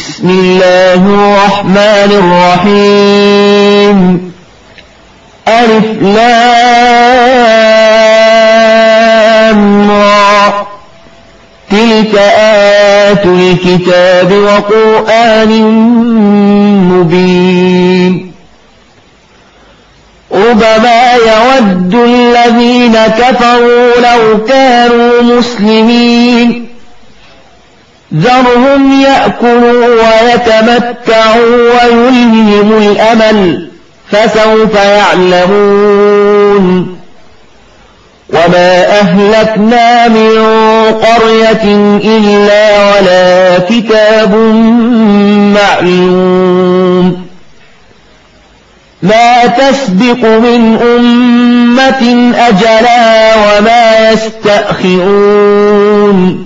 بسم الله الرحمن الرحيم ألف لام را تلك آيات الكتاب وقرآن مبين ربما يود الذين كفروا لو كانوا مسلمين ذرهم يأكلوا ويتمتعوا ويلههم الأمل فسوف يعلمون وما أهلكنا من قرية إلا ولا كتاب معلوم ما تسبق من أمة أجلا وما يستأخرون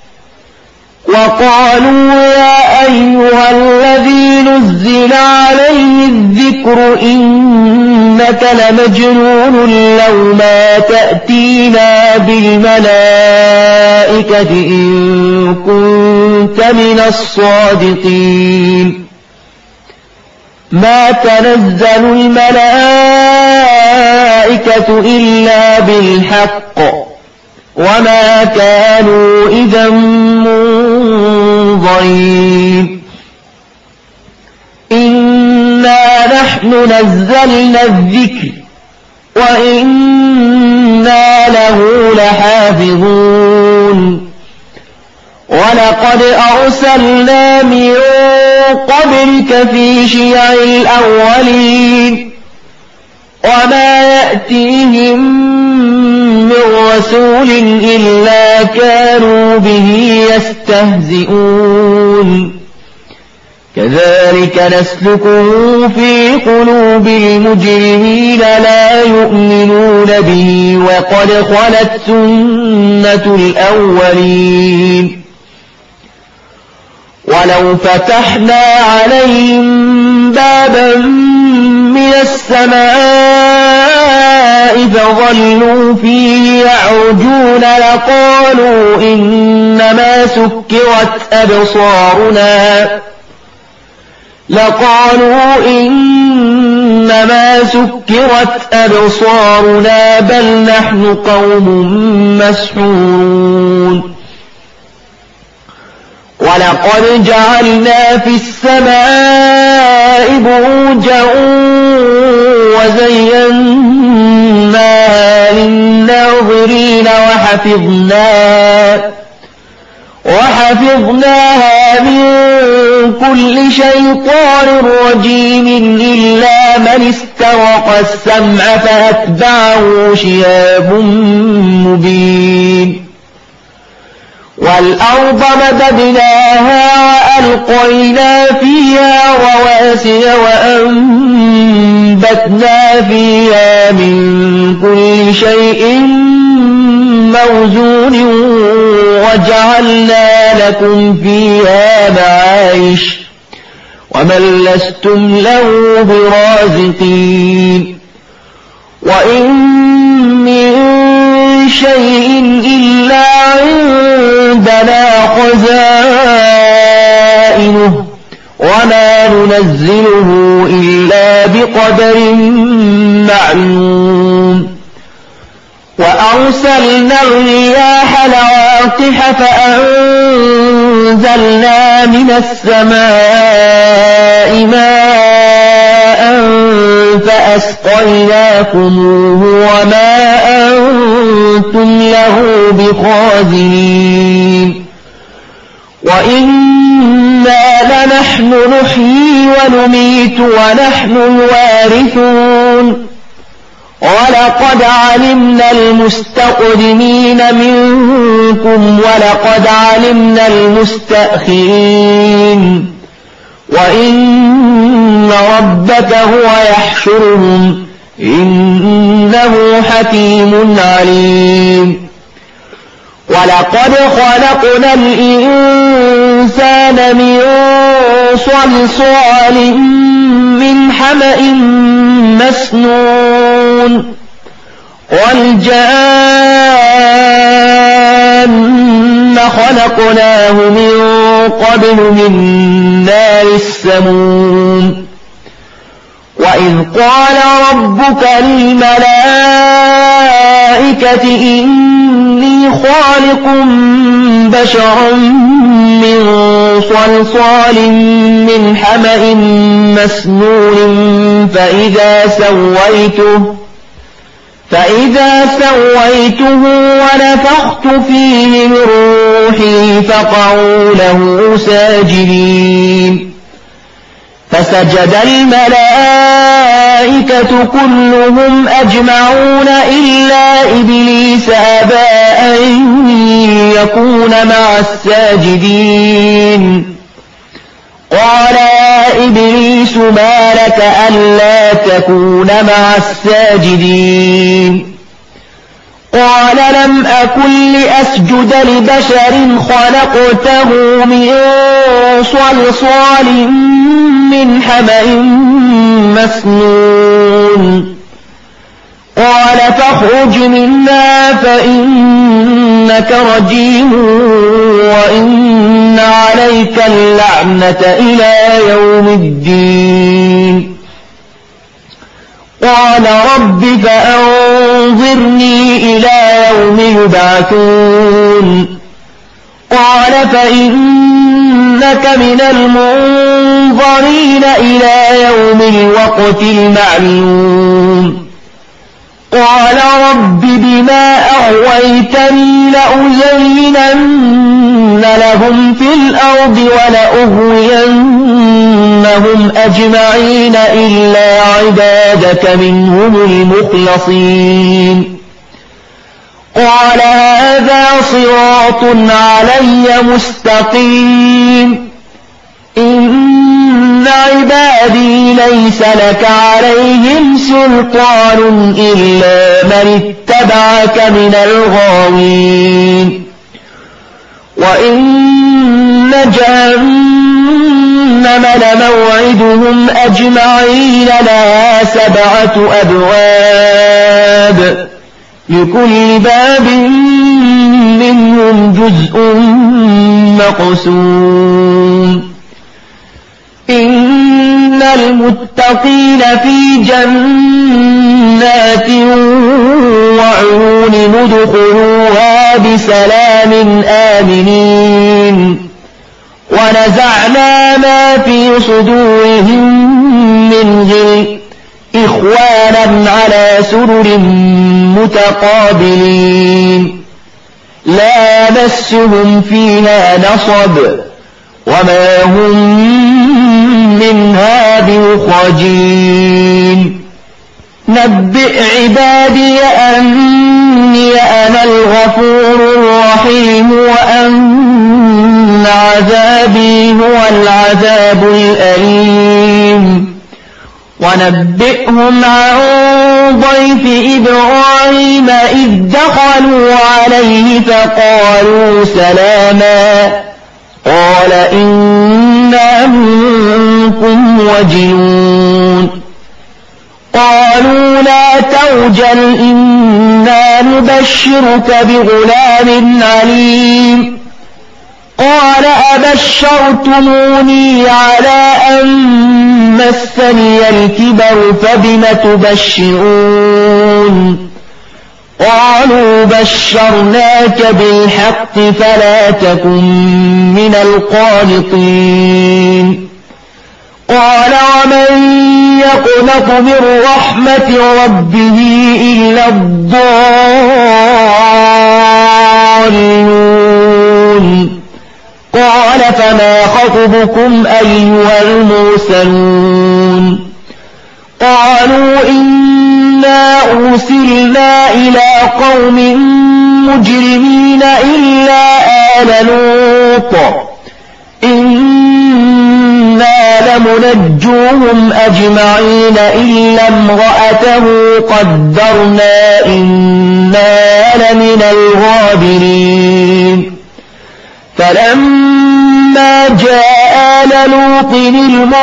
وقالوا يا أيها الذي نزل عليه الذكر إنك لمجنون لو ما تأتينا بالملائكة إن كنت من الصادقين ما تنزل الملائكة إلا بالحق وما كانوا إذا منظرين إنا نحن نزلنا الذكر وإنا له لحافظون ولقد أرسلنا من قبلك في شيع الأولين وما يأتيهم من رسول إلا كانوا به يستهزئون كذلك نسلكه في قلوب المجرمين لا يؤمنون به وقد خلت سنة الأولين ولو فتحنا عليهم بابا من السماء فظلوا فيه يعرجون لقالوا إنما سكرت أبصارنا بل نحن قوم مسحورون ولقد جعلنا في السماء بروجا وزيناها للناظرين وحفظناها من كل شيطان رجيم إلا من استرق السمع فأتبعه شهاب مبين والأرض مددناها وألقينا فيها رواسي وأنبتنا فيها من كل شيء موزون وجعلنا لكم فيها معايش ومن لستم له برازقين وإن من شيء إلا عندنا خزائنه وما ننزله إلا بقدر معلوم وأرسلنا الرياح لواقح فأنزلنا من السماء ماء فأسقيناكموه وما أنتم له بخازنين وإنا لنحن نحيي ونميت ونحن الوارثون ولقد علمنا المستقدمين منكم ولقد علمنا المستأخرين وإن ربك هو يحشرهم إنه حكيم عليم ولقد خلقنا الإنسان من صلصال من حمأ مسنون والجان خلقناه من قبل من نار السموم وإذ قال ربك للملائكة إني خالق بشرا من صلصال من حمأ مسنون فإذا سويته ونفخت فيه من روحي فقعوا له ساجدين فسجد الملائكة كلهم أجمعون إلا إبليس أبى أن يكون مع الساجدين قال يا إبليس ما لك ألا تكون مع الساجدين قال لم أكن لأسجد لبشر خلقته من صلصال من حمأ مسنون قال فاخرج منا فإنك رجيم وإن عليك اللعنة إلى يوم الدين قال رب فأنظرني إلى يوم يبعثون قال فإنك من المنظرين إلى يوم الوقت المعلوم قال رب بما أغويتني لأزينن لهم في الأرض ولأغوينهم أجمعين إلا عبادك منهم المخلصين قال هذا صراط علي مستقيم إن عبادي ليس لك عليهم سلطان إلا من اتبعك من الغاوين وإن جهنم لموعدهم أجمعين لها 7 أبواب لكل باب منهم جزء مقسوم إن المتقين في جنات وعيون ادخلوها بسلام آمنين ونزعنا ما في صدورهم من غل إخوانا على سرر متقابلين لا يمسهم فيها نصب وما هم منها بمخرجين نبئ عبادي أني أنا الغفور الرحيم وأن عذابي هو العذاب الأليم ونبئهم عن ضيف إبراهيم إذ دخلوا عليه فقالوا سلاما قال إنا منكم وجلون قالوا لا توجل إنا نبشرك بغلام عليم قال أبشرتموني على أن مسني الكبر فبم تبشرون قالوا بشرناك بالحق فلا تكن من القانطين قال ومن يقنط من رحمة ربه إلا الضالون قال فما خطبكم أيها المرسلون قالوا إنا أرسلنا إلى قوم مجرمين إلا آل لوط إنا لمنجوهم أجمعين إلا امرأته قدرنا إنا لمن الغابرين فلما جاء آل لوط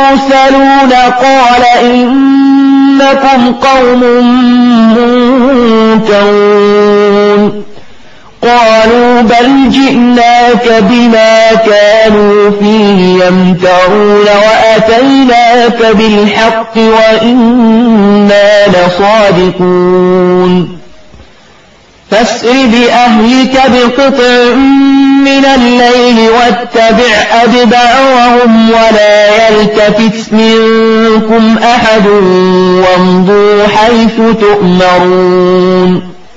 المرسلون قال إنكم قوم ينكرون قالوا بل جئناك بما كانوا فيه يمترون وأتيناك بالحق وإنا لصادقون فاسر بأهلك بقطع من الليل واتبع أدبارهم ولا يلتفت منكم أحد وامضوا حيث تؤمرون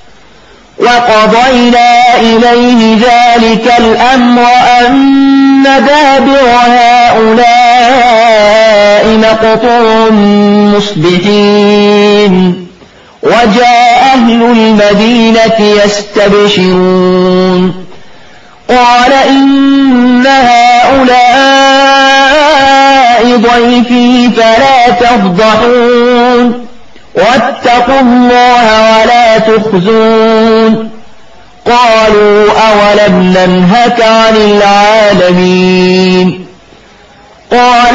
وقضينا إليه ذلك الأمر أن دابر هؤلاء مقطوع مصبحين وجاء أهل المدينة يستبشرون قال إن هؤلاء ضيفي فلا تفضحون واتقوا الله ولا تخزون قالوا أولم ننهك عن العالمين قال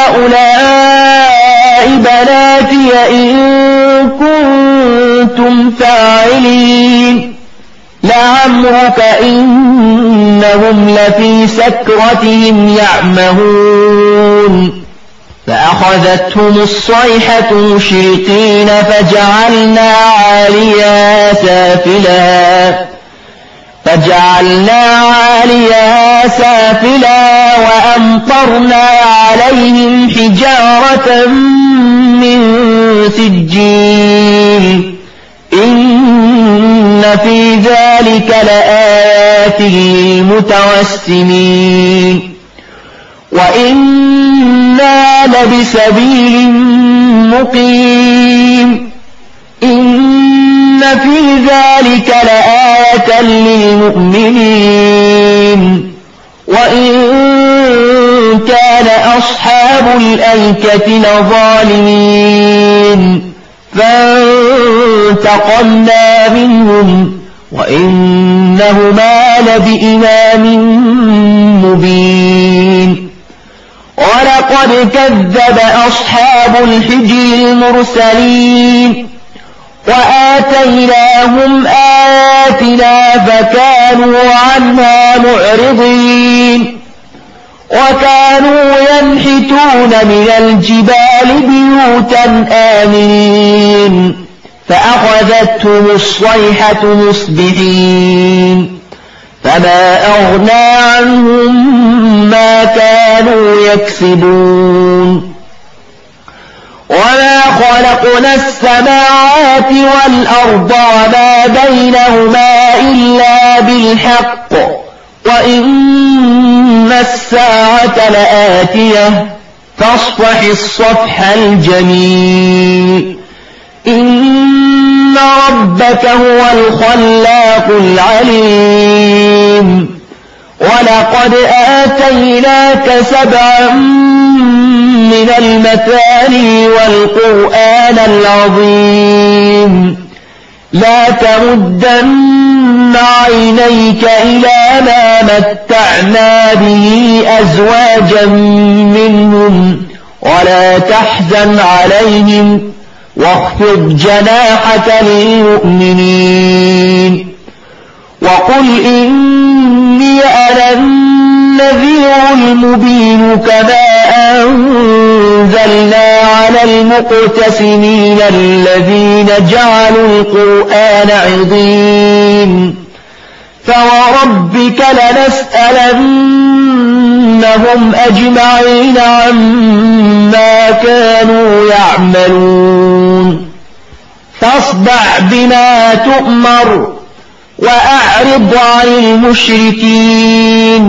هؤلاء بناتي إن كنتم فاعلين لعمرك إنهم لفي سكرتهم يعمهون فأخذتهم الصيحة مشرقين فجعلنا عاليها سافلا وأمطرنا عليهم حجارة من سجيل إن في ذلك لآيات للمتوسمين وإنا لبسبيل مقيم إن في ذلك لآية للمؤمنين وإن كان أصحاب الأيكة لظالمين فانتقمنا منهم وإنهما لبإمام مبين ولقد كذب أصحاب الحجر المرسلين وآتيناهم آياتنا فكانوا عنها معرضين وكانوا ينحتون من الجبال بيوتا آمنين فأخذتهم الصيحة مصبحين فما أغنى عنهم ما كانوا يكسبون وما خلقنا السماوات والأرض وما بينهما إلا بالحق وإن الساعة لآتية فاصفح الصفح الجميل إن ربك هو الخلاق العليم ولقد آتيناك 7 من المثاني والقرآن العظيم لا تمدن عينيك إلى ما متعنا به أزواجا منهم ولا تحزن عليهم واخفض جناحك للمؤمنين وقل إني أنا النذير المبين كما أنزلنا على المقتسمين الذين جعلوا القرآن عضين فوربك لنسألنهم أجمعين عما كانوا يعملون فاصدع بما تؤمر وأعرض عن المشركين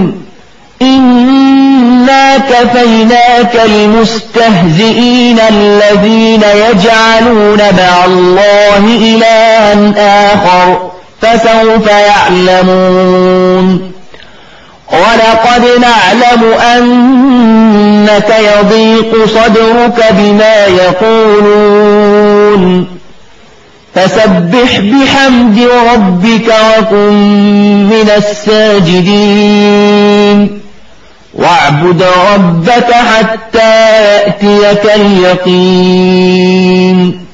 إنا كفيناك المستهزئين الذين يجعلون مع الله إلها آخر فسوف يعلمون ولقد نعلم أنك يضيق صدرك بما يقولون فسبح بحمد ربك وكن من الساجدين واعبد ربك حتى يأتيك اليقين